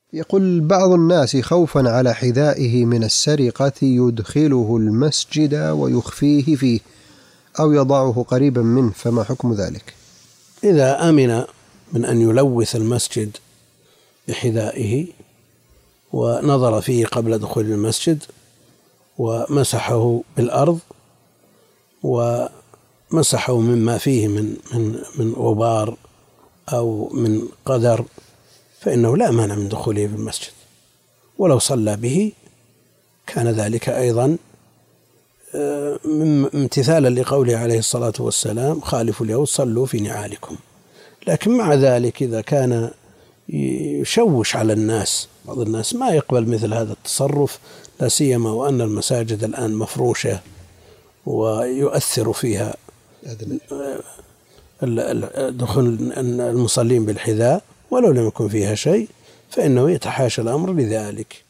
يقول بعض الناس خوفا على حذائه من السرقة يدخله المسجد ويخفيه فيه أو يضعه قريبا منه، فما حكم ذلك؟ إذا أمن من أن يلوث المسجد بحذائه ونظر فيه قبل دخول المسجد ومسحه بالأرض ومسحه مما فيه من غبار أو من قدر، فإنه لا مانع من دخوله في المسجد، ولو صلى به كان ذلك أيضا امتثالا لقوله عليه الصلاة والسلام: خالفوا اليهود صلوا في نعالكم. لكن مع ذلك إذا كان يشوش على الناس، بعض الناس ما يقبل مثل هذا التصرف، لا سيما وأن المساجد الآن مفروشة ويؤثر فيها دخول المصلين بالحذاء ولو لم يكن فيها شيء، فإنه يتحاشى الأمر لذلك.